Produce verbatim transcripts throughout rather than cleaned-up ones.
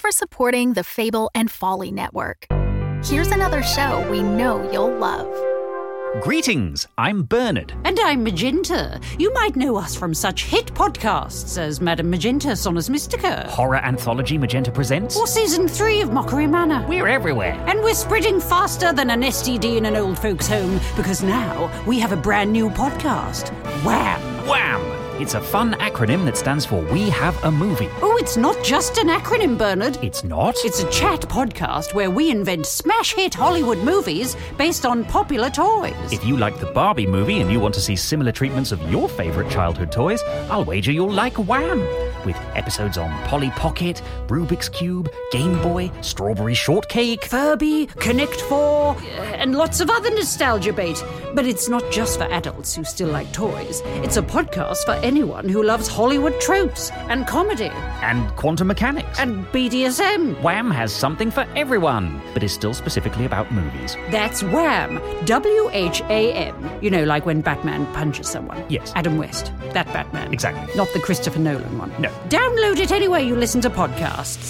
for supporting the Fable and Folly Network. Here's another show we know you'll love. Greetings, I'm Bernard. And I'm Magenta. You might know us from such hit podcasts as Madame Magenta, Sonus Mystica. Horror anthology Magenta Presents. Or Season three of Mockery Manor. We're everywhere. And we're spreading faster than an S T D in an old folks' home, because now we have a brand new podcast. Wham! Wham! It's a fun acronym that stands for We Have a Movie. Oh, it's not just an acronym, Bernard. It's not? It's a chat podcast where we invent smash hit Hollywood movies based on popular toys. If you like the Barbie movie and you want to see similar treatments of your favourite childhood toys, I'll wager you'll like Wham! With episodes on Polly Pocket, Rubik's Cube, Game Boy, Strawberry Shortcake, Furby, Connect Four, and lots of other nostalgia bait. But it's not just for adults who still like toys. It's a podcast for anyone who loves Hollywood tropes and comedy. And quantum mechanics. And B D S M. Wham has something for everyone, but is still specifically about movies. That's Wham! W H A M. You know, like when Batman punches someone. Yes. Adam West. That Batman. Exactly. Not the Christopher Nolan one. No. Download it anywhere you listen to podcasts.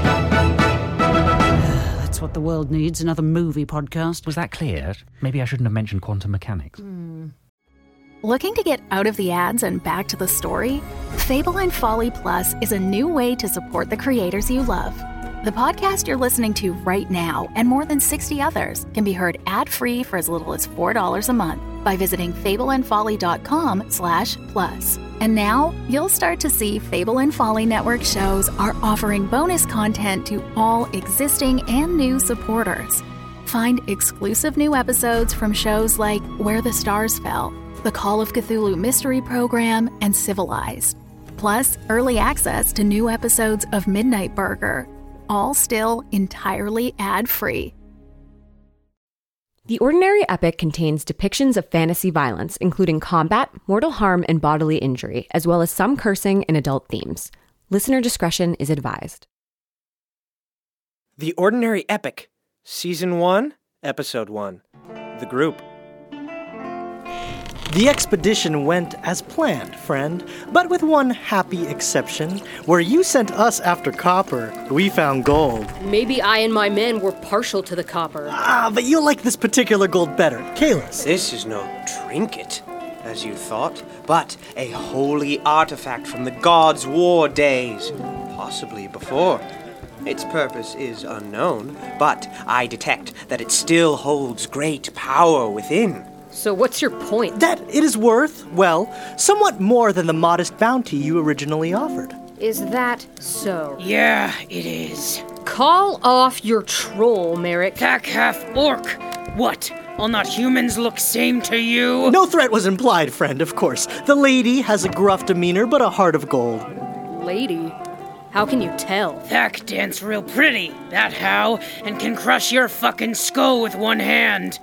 That's what the world needs, another movie podcast. Was that clear? Maybe I shouldn't have mentioned quantum mechanics. Mm. Looking to get out of the ads and back to the story? Fable and Folly Plus is a new way to support the creators you love. The podcast you're listening to right now and more than sixty others can be heard ad-free for as little as four dollars a month by visiting fableandfolly.com slash plus. And now, you'll start to see Fable and Folly Network shows are offering bonus content to all existing and new supporters. Find exclusive new episodes from shows like Where the Stars Fell, the Call of Cthulhu Mystery Program, and Civilized. Plus, early access to new episodes of Midnight Burger, all still entirely ad-free. The Ordinary Epic contains depictions of fantasy violence, including combat, mortal harm, and bodily injury, as well as some cursing and adult themes. Listener discretion is advised. The Ordinary Epic, Season one, Episode one. The Group. The expedition went as planned, friend, but with one happy exception. Where you sent us after copper, we found gold. Maybe I and my men were partial to the copper. Ah, but you'll like this particular gold better. Kalis. This is no trinket, as you thought, but a holy artifact from the gods' war days, possibly before. Its purpose is unknown, but I detect that it still holds great power within. So what's your point? That it is worth, well, somewhat more than the modest bounty you originally offered. Is that so? Yeah, it is. Call off your troll, Merrick. Pack half orc. What? Will not humans look same to you? No threat was implied, friend, of course. The lady has a gruff demeanor, but a heart of gold. Lady? How can you tell? Thack dance real pretty, that how, and can crush your fucking skull with one hand.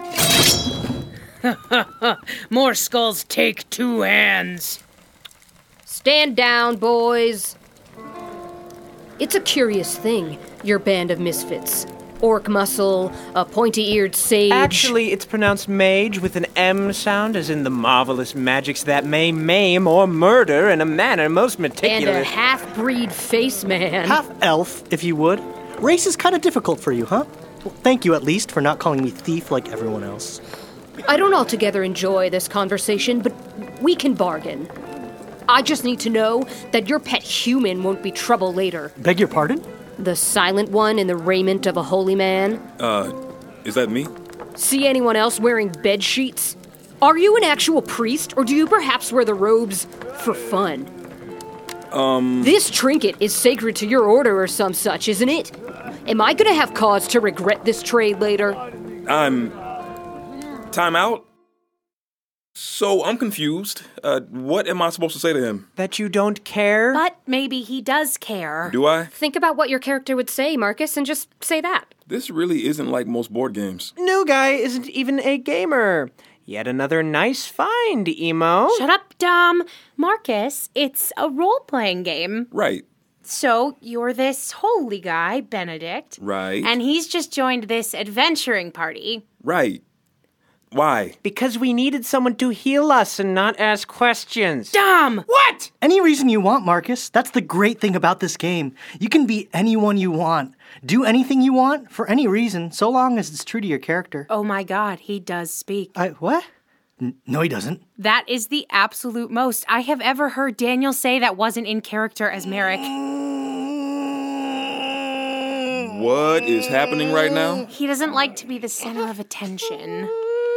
More skulls take two hands. Stand down, boys. It's a curious thing, your band of misfits. Orc muscle, a pointy-eared sage. Actually, it's pronounced mage with an M sound, as in the marvelous magics that may maim or murder in a manner most meticulous. And a half-breed face man. Half-elf, if you would. Race is kind of difficult for you, huh? Well, thank you, at least, for not calling me thief like everyone else. I don't altogether enjoy this conversation, but we can bargain. I just need to know that your pet human won't be trouble later. Beg your pardon? The silent one in the raiment of a holy man. Uh, is that me? See anyone else wearing bed sheets? Are you an actual priest, or do you perhaps wear the robes for fun? Um... This trinket is sacred to your order or some such, isn't it? Am I gonna have cause to regret this trade later? I'm... Time out? So, I'm confused. Uh, what am I supposed to say to him? That you don't care? But maybe he does care. Do I? Think about what your character would say, Marcus, and just say that. This really isn't like most board games. New guy isn't even a gamer. Yet another nice find, Emo. Shut up, Dom. Marcus, it's a role-playing game. Right. So, you're this holy guy, Benedict. Right. And he's just joined this adventuring party. Right. Why? Because we needed someone to heal us and not ask questions. Dom! What? Any reason you want, Marcus. That's the great thing about this game. You can be anyone you want. Do anything you want for any reason, so long as it's true to your character. Oh my god, he does speak. I, what? N- no, he doesn't. That is the absolute most I have ever heard Daniel say that wasn't in character as Merrick. What is happening right now? He doesn't like to be the center of attention.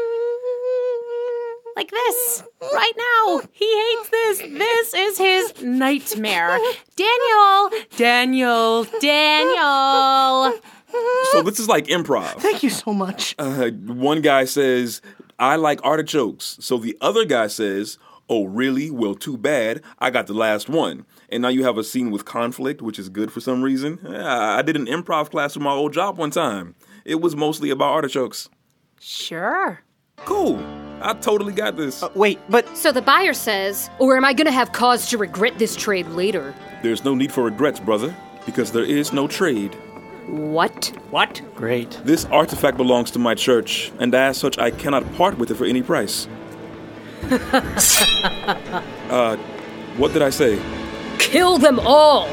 Like this, right now. He hates this. This is his nightmare. Daniel! Daniel! Daniel! So this is like improv. Thank you so much. Uh, one guy says, I like artichokes. So the other guy says, oh, really? Well, too bad. I got the last one. And now you have a scene with conflict, which is good for some reason. Yeah, I did an improv class for my old job one time. It was mostly about artichokes. Sure. Cool. I totally got this. Uh, wait, but... So the buyer says, or am I gonna have cause to regret this trade later? There's no need for regrets, brother, because there is no trade. What? What? Great. This artifact belongs to my church, and as such, I cannot part with it for any price. uh, what did I say? Kill them all!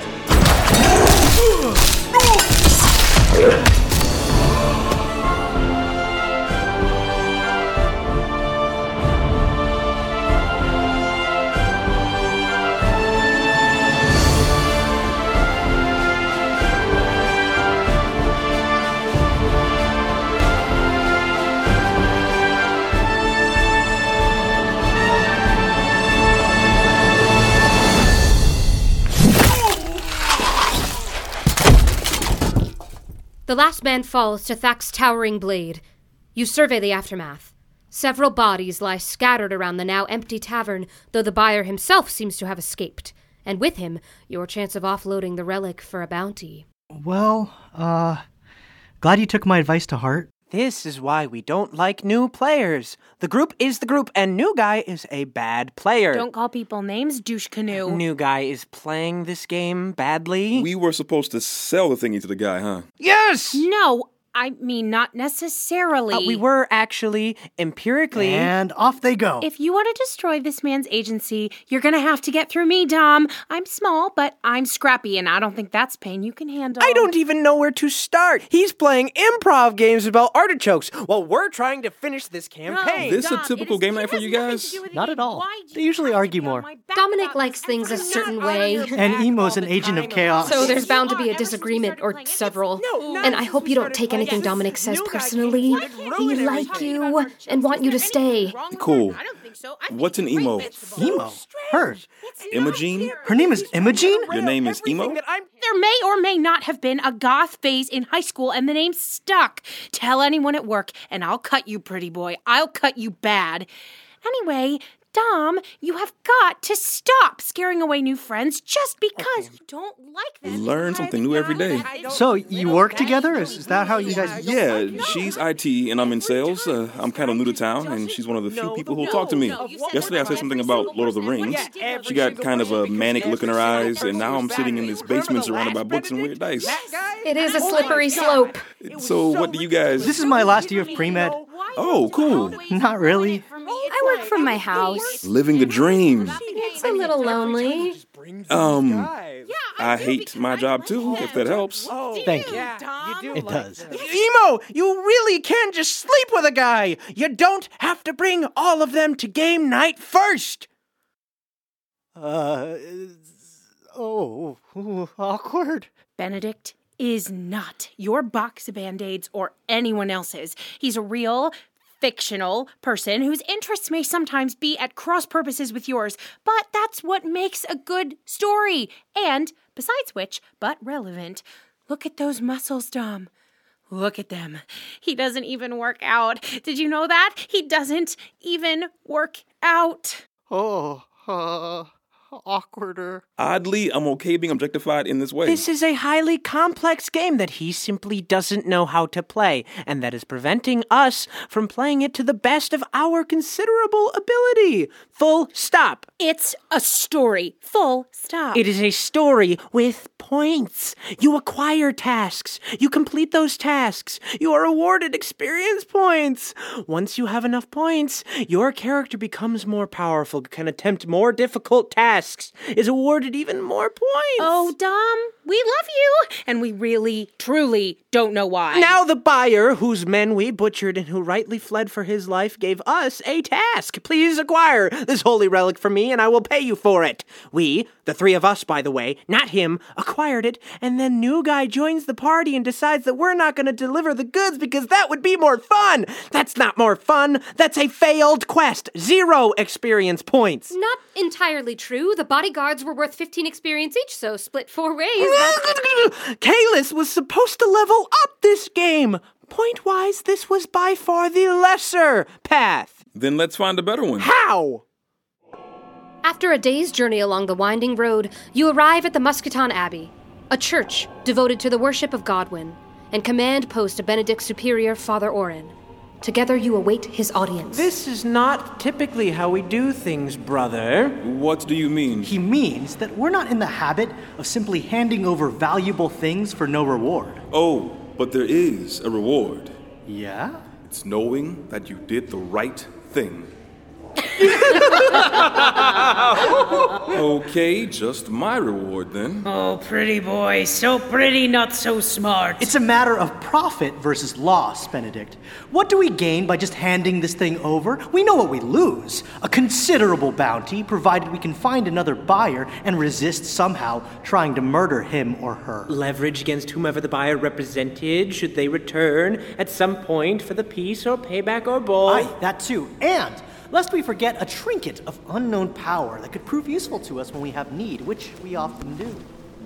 The last man falls to Thak's towering blade. You survey the aftermath. Several bodies lie scattered around the now empty tavern, though the buyer himself seems to have escaped. And with him, your chance of offloading the relic for a bounty. Well, uh, glad you took my advice to heart. This is why we don't like new players. The group is the group, and new guy is a bad player. Don't call people names, douche canoe. New guy is playing this game badly. We were supposed to sell the thingy to the guy, huh? Yes! No, I mean, not necessarily. Uh, we were actually, empirically... And off they go. If you want to destroy this man's agency, you're going to have to get through me, Dom. I'm small, but I'm scrappy, and I don't think that's pain you can handle. I don't even know where to start. He's playing improv games about artichokes while we're trying to finish this campaign. This a typical game night for you guys? Not at all. They usually argue more. Dominic likes things a certain way. And Emo's an agent of chaos. So there's bound to be a disagreement, or several. And I hope you don't take anything Dominic says personally. He like you and want you to stay. Cool. What's an emo? Emo? Her. Imogene? Her name is Imogene? Your name is Emo? There may or may not have been a goth phase in high school and the name stuck. Tell anyone at work and I'll cut you, pretty boy. I'll cut you bad. Anyway, Dom, you have got to stop scaring away new friends just because you don't like them. Learn something new every day. So, you work together? Is, is that how you guys... Yeah, she's I T and I'm in sales. Uh, I'm kind of new to town, and she's one of the few people who'll talk to me. Yesterday I said something about Lord of the Rings. She got kind of a manic look in her eyes, and now I'm sitting in this basement surrounded by books and weird dice. It is a slippery slope. So what do you guys... This is my last year of pre-med. Oh, cool. Not really. I work from my house. Living the dream. It's a little lonely. Um, I hate my job too, if that helps. Thank you. It does. Emo, you really can just sleep with a guy. You don't have to bring all of them to game night first. Uh, oh, ooh, awkward. Benedict is not your box of Band-Aids or anyone else's. He's a real, fictional person whose interests may sometimes be at cross purposes with yours, but that's what makes a good story. And, besides which, but relevant, look at those muscles, Dom. Look at them. He doesn't even work out. Did you know that? He doesn't even work out. Oh, uh... awkwarder. Oddly, I'm okay being objectified in this way. This is a highly complex game that he simply doesn't know how to play, and that is preventing us from playing it to the best of our considerable ability. Full stop. It's a story. Full stop. It is a story with points. You acquire tasks. You complete those tasks. You are awarded experience points. Once you have enough points, your character becomes more powerful, can attempt more difficult tasks, is awarded even more points. Oh, Dom, we love you. And we really, truly don't know why. Now the buyer, whose men we butchered and who rightly fled for his life, gave us a task. Please acquire this holy relic for me, and I will pay you for it. We, the three of us, by the way, not him, acquired it, and then new guy joins the party and decides that we're not going to deliver the goods because that would be more fun. That's not more fun. That's a failed quest. Zero experience points. Not entirely true. The bodyguards were worth fifteen experience each, so split four ways. Kalis was supposed to level up this game. Point-wise, this was by far the lesser path. Then let's find a better one. How? After a day's journey along the winding road, you arrive at the Muscaton Abbey, a church devoted to the worship of Godwin, and command post of Benedict Superior Father Oren. Together you await his audience. This is not typically how we do things, brother. What do you mean? He means that we're not in the habit of simply handing over valuable things for no reward. Oh, but there is a reward. Yeah? It's knowing that you did the right thing. Okay, just my reward then. Oh, pretty boy. So pretty, not so smart. It's a matter of profit versus loss, Benedict. What do we gain by just handing this thing over? We know what we lose. A considerable bounty, provided we can find another buyer and resist somehow trying to murder him or her. Leverage against whomever the buyer represented, should they return at some point for the peace or payback or both. Aye, that too. And lest we forget a trinket of unknown power that could prove useful to us when we have need, which we often do.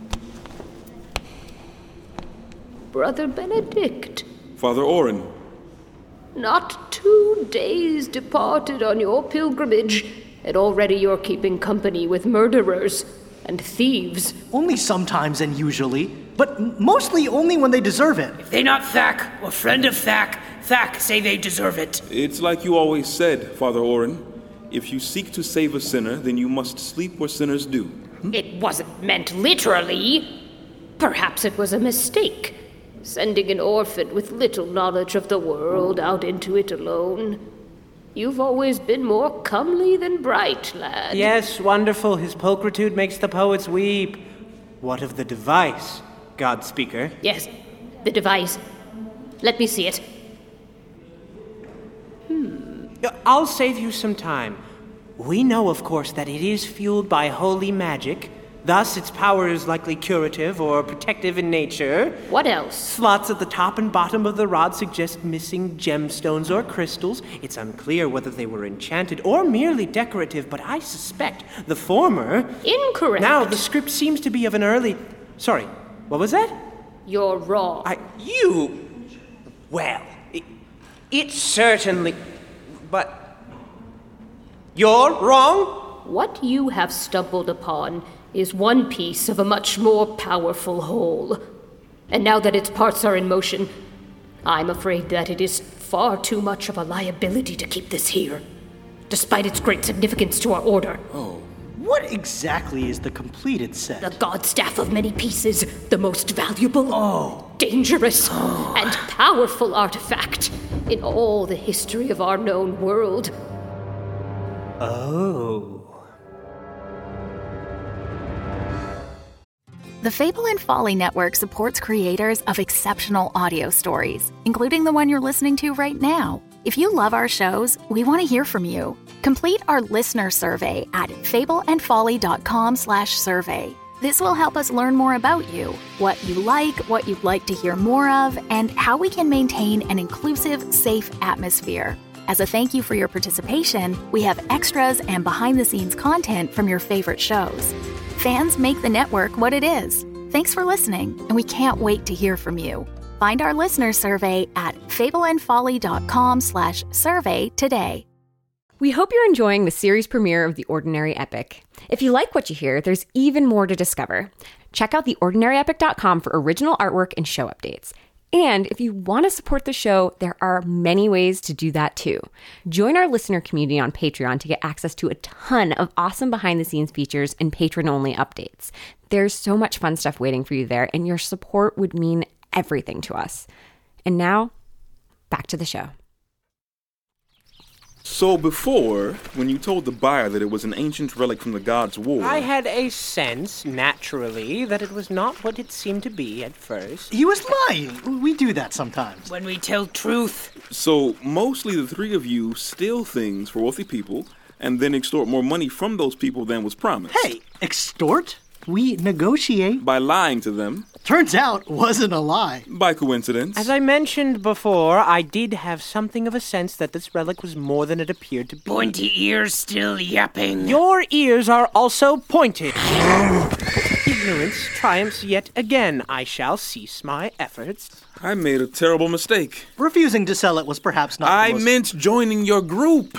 Brother Benedict, Father Oren. not two days departed on your pilgrimage, and already you're keeping company with murderers and thieves. Only sometimes and usually, but m- mostly only when they deserve it. If they not Thack, or friend of Thack, Thack say they deserve it. It's like you always said, Father Oren. If you seek to save a sinner, then you must sleep where sinners do. Hmm? It wasn't meant literally. Perhaps it was a mistake, sending an orphan with little knowledge of the world out into it alone. You've always been more comely than bright, lad. Yes, wonderful. His pulchritude makes the poets weep. What of the device, God Speaker? Yes, the device. Let me see it. I'll save you some time. We know, of course, that it is fueled by holy magic. Thus, its power is likely curative or protective in nature. What else? Slots at the top and bottom of the rod suggest missing gemstones or crystals. It's unclear whether they were enchanted or merely decorative, but I suspect the former. Incorrect. Now, the script seems to be of an early... Sorry, what was that? You're wrong. I... You... Well, it, it certainly... But... You're wrong? What you have stumbled upon is one piece of a much more powerful whole. And now that its parts are in motion, I'm afraid that it is far too much of a liability to keep this here, despite its great significance to our order. Oh. What exactly is the completed set? The god staff of many pieces, the most valuable, oh. dangerous, oh. and powerful artifact in all the history of our known world. Oh. The Fable and Folly Network supports creators of exceptional audio stories, including the one you're listening to right now. If you love our shows, we want to hear from you. Complete our listener survey at fableandfolly.com slash survey. This will help us learn more about you, what you like, what you'd like to hear more of, and how we can maintain an inclusive, safe atmosphere. As a thank you for your participation, we have extras and behind-the-scenes content from your favorite shows. Fans make the network what it is. Thanks for listening, and we can't wait to hear from you. Find our listener survey at fableandfolly.com slash survey today. We hope you're enjoying the series premiere of The Ordinary Epic. If you like what you hear, there's even more to discover. Check out the ordinary epic dot com for original artwork and show updates. And if you want to support the show, there are many ways to do that too. Join our listener community on Patreon to get access to a ton of awesome behind-the-scenes features and patron-only updates. There's so much fun stuff waiting for you there, and your support would mean everything to us. And now, back to the show. So before, when you told the buyer that it was an ancient relic from the God's War... I had a sense, naturally, that it was not what it seemed to be at first. He was lying. We do that sometimes. When we tell truth. So mostly the three of you steal things for wealthy people and then extort more money from those people than was promised. Hey, extort? We negotiate. By lying to them. Turns out, wasn't a lie. By coincidence. As I mentioned before, I did have something of a sense that this relic was more than it appeared to be. Pointy ears still yapping. Your ears are also pointed. Ignorance triumphs yet again. I shall cease my efforts. I made a terrible mistake. Refusing to sell it was perhaps not I the most... meant joining your group.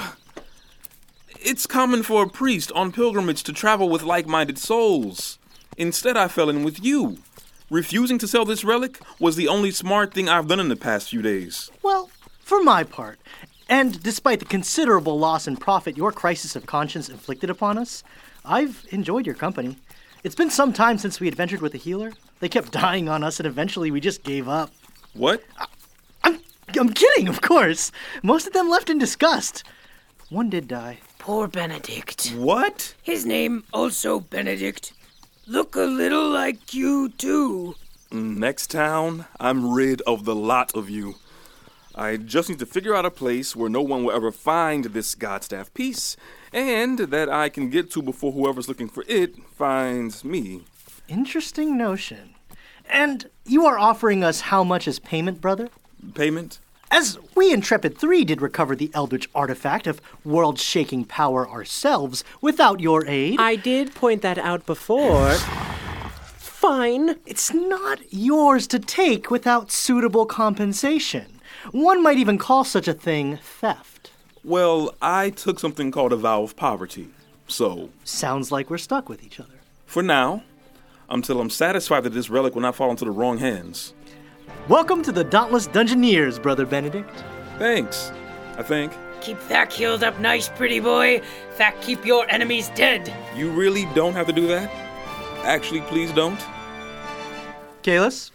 It's common for a priest on pilgrimage to travel with like-minded souls. Instead, I fell in with you. Refusing to sell this relic was the only smart thing I've done in the past few days. Well, for my part, and despite the considerable loss in profit your crisis of conscience inflicted upon us, I've enjoyed your company. It's been some time since we adventured with the healer. They kept dying on us, and eventually we just gave up. What? I, I'm, I'm kidding, of course. Most of them left in disgust. One did die. Poor Benedict. What? His name also Benedict. Look a little like you, too. Next town, I'm rid of the lot of you. I just need to figure out a place where no one will ever find this Godstaff piece, and that I can get to before whoever's looking for it finds me. Interesting notion. And you are offering us how much as payment, brother? Payment? As we Intrepid three did recover the Eldritch artifact of world-shaking power ourselves without your aid. I did point that out before. Fine. It's not yours to take without suitable compensation. One might even call such a thing theft. Well, I took something called a vow of poverty, so... Sounds like we're stuck with each other. For now, until I'm satisfied that this relic will not fall into the wrong hands. Welcome to the Dauntless Dungeoneers, Brother Benedict. Thanks, I think. Keep Thack healed up nice, pretty boy. Thack, keep your enemies dead. You really don't have to do that? Actually, please don't. Kalis?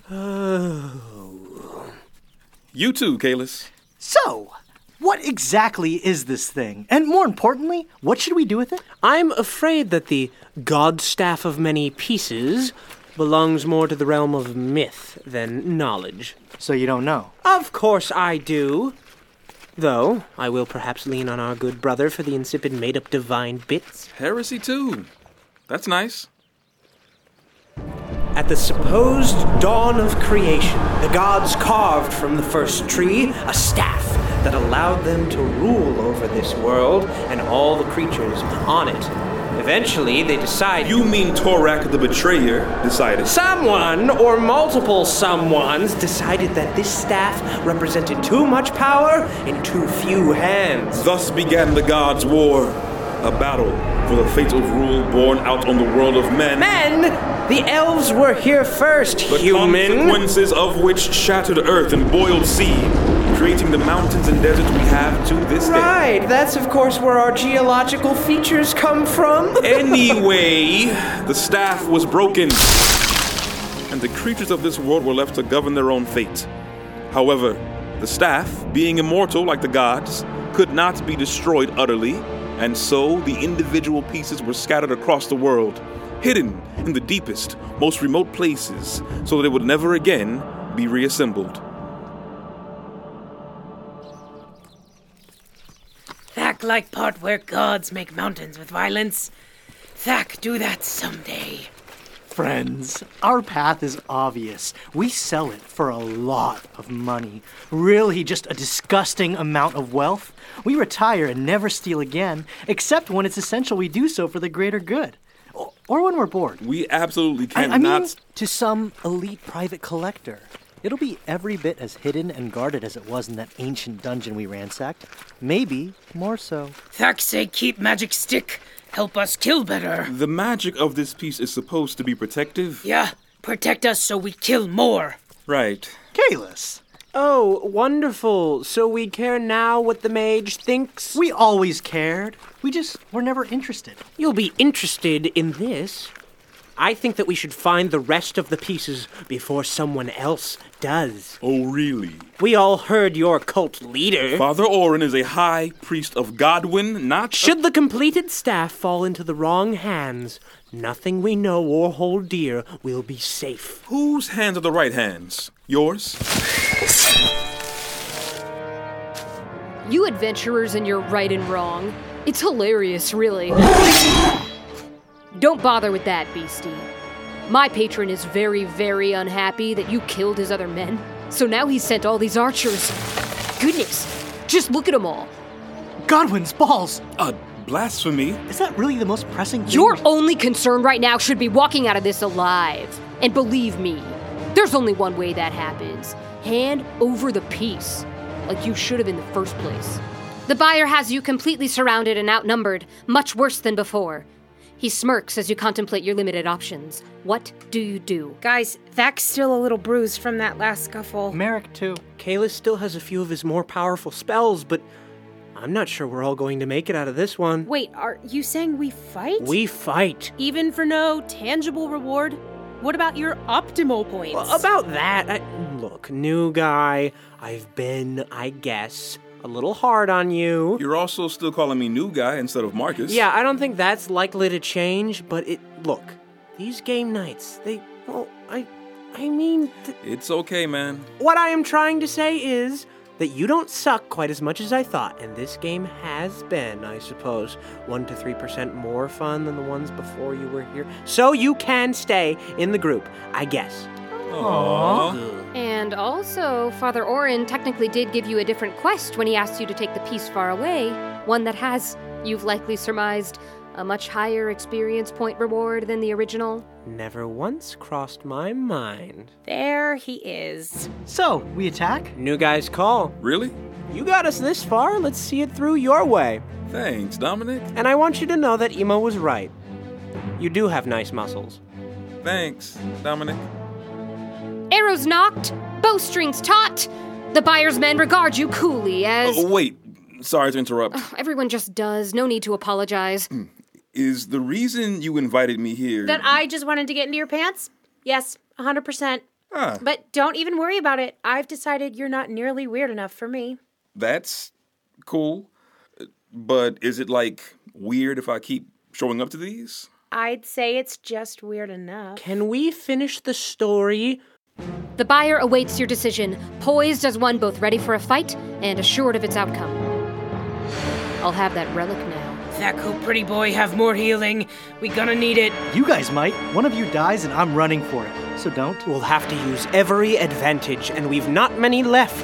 Oh. You too, Kalis. So, what exactly is this thing? And more importantly, what should we do with it? I'm afraid that the Godstaff of Many Pieces belongs more to the realm of myth than knowledge. So you don't know? Of course I do. Though, I will perhaps lean on our good brother for the insipid made-up divine bits. Heresy too. That's nice. At the supposed dawn of creation, the gods carved from the first tree a staff that allowed them to rule over this world and all the creatures on it. Eventually, they decide... You mean Torak the Betrayer decided? Someone, or multiple someones, decided that this staff represented too much power in too few hands. Thus began the Gods' War, a battle for the fate of rule born out on the world of men. Men? The elves were here first, the human. The consequences of which shattered earth and boiled sea, creating the mountains and deserts we have to this day. Right, that's of course where our geological features come from. Anyway, the staff was broken, and the creatures of this world were left to govern their own fate. However, the staff, being immortal like the gods, could not be destroyed utterly, and so the individual pieces were scattered across the world, hidden in the deepest, most remote places, so that it would never again be reassembled. Thack like part where gods make mountains with violence. Thack, do that someday. Friends, our path is obvious. We sell it for a lot of money. Really just a disgusting amount of wealth. We retire and never steal again, except when it's essential we do so for the greater good. Or, or when we're bored. We absolutely cannot... I, I mean, to some elite private collector. It'll be every bit as hidden and guarded as it was in that ancient dungeon we ransacked. Maybe more so. Thack say keep magic stick. Help us kill better. The magic of this piece is supposed to be protective. Yeah, protect us so we kill more. Right. Kalis. Oh, wonderful. So we care now what the mage thinks? We always cared. We just were never interested. You'll be interested in this. I think that we should find the rest of the pieces before someone else does. Oh, really? We all heard your cult leader. Father Orin is a high priest of Godwin, not... Should a- the completed staff fall into the wrong hands, nothing we know or hold dear will be safe. Whose hands are the right hands? Yours? You adventurers and your right and wrong. It's hilarious, really. Don't bother with that, beastie. My patron is very, very unhappy that you killed his other men, so now he's sent all these archers. Goodness, just look at them all. Godwin's balls! Uh, blasphemy? Is that really the most pressing thing? Your only concern right now should be walking out of this alive. And believe me, there's only one way that happens. Hand over the piece, like you should have in the first place. The buyer has you completely surrounded and outnumbered, much worse than before. He smirks as you contemplate your limited options. What do you do? Guys, Thak's still a little bruised from that last scuffle. Merrick, too. Kalis still has a few of his more powerful spells, but I'm not sure we're all going to make it out of this one. Wait, are you saying we fight? We fight. Even for no tangible reward? What about your optimal points? Well, about that, I, look, new guy, I've been, I guess, a little hard on you. You're also still calling me new guy instead of Marcus. Yeah, I don't think that's likely to change, but it, look, these game nights, they, well, I, I mean... Th- It's okay, man. What I am trying to say is that you don't suck quite as much as I thought, and this game has been, I suppose, one to three percent more fun than the ones before you were here. So you can stay in the group, I guess. Aww. And also, Father Orin technically did give you a different quest when he asked you to take the piece far away, one that has, you've likely surmised, a much higher experience point reward than the original. Never once crossed my mind. There he is. So, we attack? New guy's call. Really? You got us this far, let's see it through your way. Thanks, Dominic. And I want you to know that Emo was right. You do have nice muscles. Thanks, Dominic. Arrows knocked, bowstrings taut. The buyer's men regard you coolly as... Oh, wait. Sorry to interrupt. Ugh, everyone just does. No need to apologize. Is the reason you invited me here... That I just wanted to get into your pants? Yes, one hundred percent. Ah, But don't even worry about it. I've decided you're not nearly weird enough for me. that's cool. But is it, like, weird if I keep showing up to these? I'd say it's just weird enough. Can we finish the story? The buyer awaits your decision, poised as one both ready for a fight and assured of its outcome. I'll have that relic now. Thak, oh pretty boy, have more healing. We gonna need it. You guys might. One of you dies and I'm running for it. So don't. We'll have to use every advantage, and we've not many left.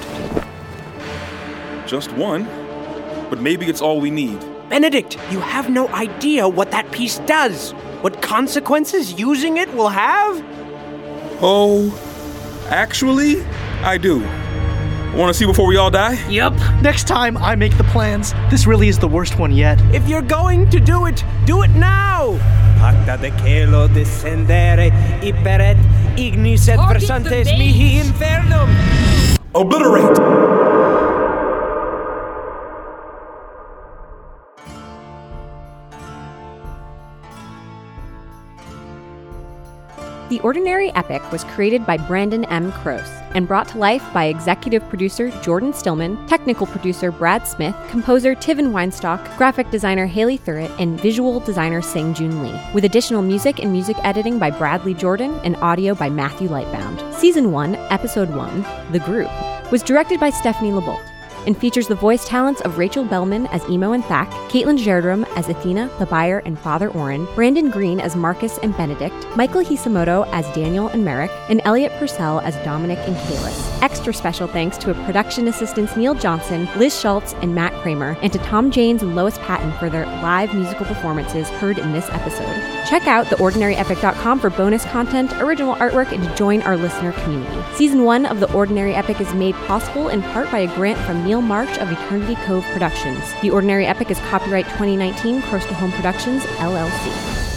Just one? But maybe it's all we need. Benedict, you have no idea what that piece does. What consequences using it will have? Oh, actually, I do. Want to see before we all die? Yup. Next time I make the plans. This really is the worst one yet. If you're going to do it, do it now! Pacta de celo descendere, iperet, ignis et versantes mihi infernum! Obliterate! The Ordinary Epic was created by Brandon M. Kroos and brought to life by executive producer Jordan Stillman, technical producer Brad Smith, composer Tivin Weinstock, graphic designer Haley Thurrett, and visual designer Sang Jun Lee, with additional music and music editing by Bradley Jordan and audio by Matthew Lightbound. Season one, Episode one, The Group, was directed by Stephanie Lebolt and features the voice talents of Rachel Bellman as Emo and Thak, Caitlin Jerdrum as Athena, the buyer, and Father Orin, Brandon Green as Marcus and Benedict, Michael Hisamoto as Daniel and Merrick, and Elliot Purcell as Dominic and Kalis. Extra special thanks to production assistants Neil Johnson, Liz Schultz, and Matt Kramer, and to Tom Janes and Lois Patton for their live musical performances heard in this episode. Check out the ordinary epic dot com for bonus content, original artwork, and to join our listener community. Season one of The Ordinary Epic is made possible in part by a grant from Neil March of Eternity Cove Productions. The Ordinary Epic is copyright twenty nineteen, Close to Home Productions, L L C.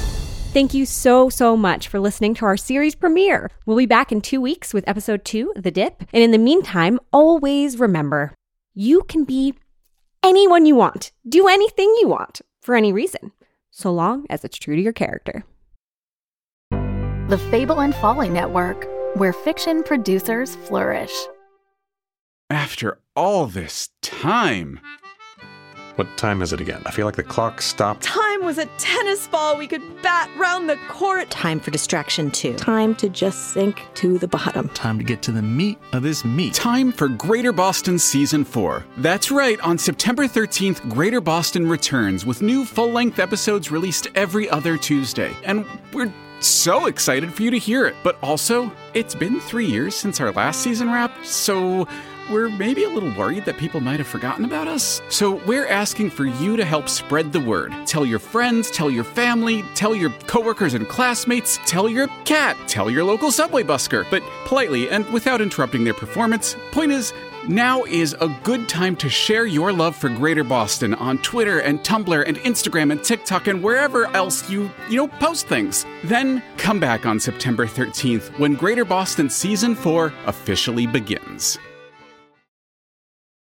Thank you so, so much for listening to our series premiere. We'll be back in two weeks with episode two, The Dip. And in the meantime, always remember, you can be anyone you want. Do anything you want for any reason, so long as it's true to your character. The Fable and Folly Network, where fiction producers flourish. After all this time... What time is it again? I feel like the clock stopped. Time was a tennis ball we could bat round the court. Time for distraction, too. Time to just sink to the bottom. Time to get to the meat of this meat. Time for Greater Boston Season four. That's right, on September thirteenth, Greater Boston returns with new full-length episodes released every other Tuesday. And we're so excited for you to hear it. But also, it's been three years since our last season wrapped, so... we're maybe a little worried that people might have forgotten about us. So we're asking for you to help spread the word. Tell your friends, tell your family, tell your coworkers and classmates, tell your cat, tell your local subway busker. But politely and without interrupting their performance. Point is, now is a good time to share your love for Greater Boston on Twitter and Tumblr and Instagram and TikTok and wherever else you, you know, post things. Then come back on September thirteenth when Greater Boston Season four officially begins.